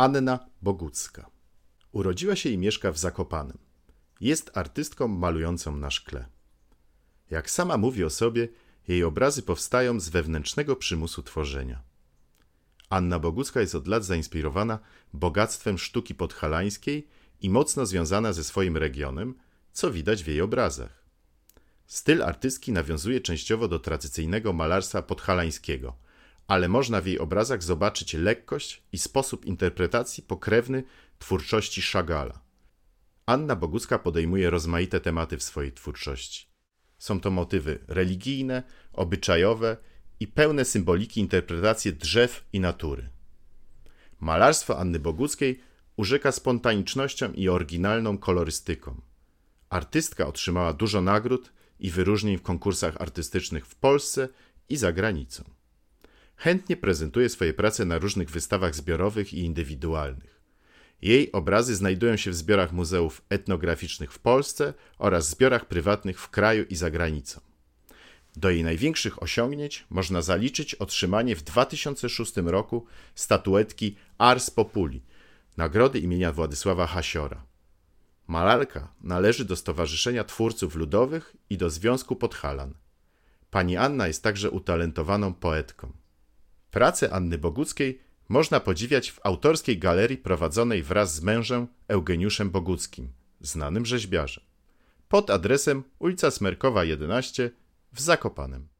Anna Bogucka. Urodziła się i mieszka w Zakopanem. Jest artystką malującą na szkle. Jak sama mówi o sobie, jej obrazy powstają z wewnętrznego przymusu tworzenia. Anna Bogucka jest od lat zainspirowana bogactwem sztuki podhalańskiej i mocno związana ze swoim regionem, co widać w jej obrazach. Styl artystki nawiązuje częściowo do tradycyjnego malarstwa podhalańskiego, ale można w jej obrazach zobaczyć lekkość i sposób interpretacji pokrewny twórczości Chagalla. Anna Bogucka podejmuje rozmaite tematy w swojej twórczości. Są to motywy religijne, obyczajowe i pełne symboliki interpretacje drzew i natury. Malarstwo Anny Boguckiej urzeka spontanicznością i oryginalną kolorystyką. Artystka otrzymała dużo nagród i wyróżnień w konkursach artystycznych w Polsce i za granicą. Chętnie prezentuje swoje prace na różnych wystawach zbiorowych i indywidualnych. Jej obrazy znajdują się w zbiorach muzeów etnograficznych w Polsce oraz zbiorach prywatnych w kraju i za granicą. Do jej największych osiągnięć można zaliczyć otrzymanie w 2006 roku statuetki Ars Populi, nagrody imienia Władysława Hasiora. Malarka należy do Stowarzyszenia Twórców Ludowych i do Związku Podhalan. Pani Anna jest także utalentowaną poetką. Pracę Anny Boguckiej można podziwiać w autorskiej galerii prowadzonej wraz z mężem Eugeniuszem Boguckim, znanym rzeźbiarzem, pod adresem ulica Smerkowa 11 w Zakopanem.